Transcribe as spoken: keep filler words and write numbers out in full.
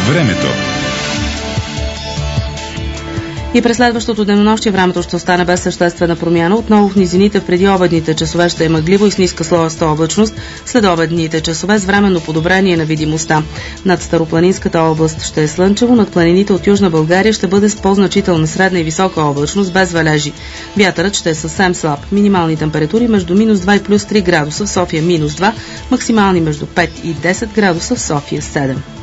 Времето. И през следващото денонощие времето ще остане без съществена промяна. Отново в низините в предиобедните часове ще е мъгливо и с ниска слоеста облачност. След обедните часове с временно подобрение на видимостта. Над Старопланинската област ще е слънчево, над планините от Южна България ще бъде с по-значителна средна и висока облачност, без валежи. Вятърът ще е съвсем слаб. Минимални температури между минус два и плюс три градуса, в София минус два, максимални между пет и десет градуса, в София седем.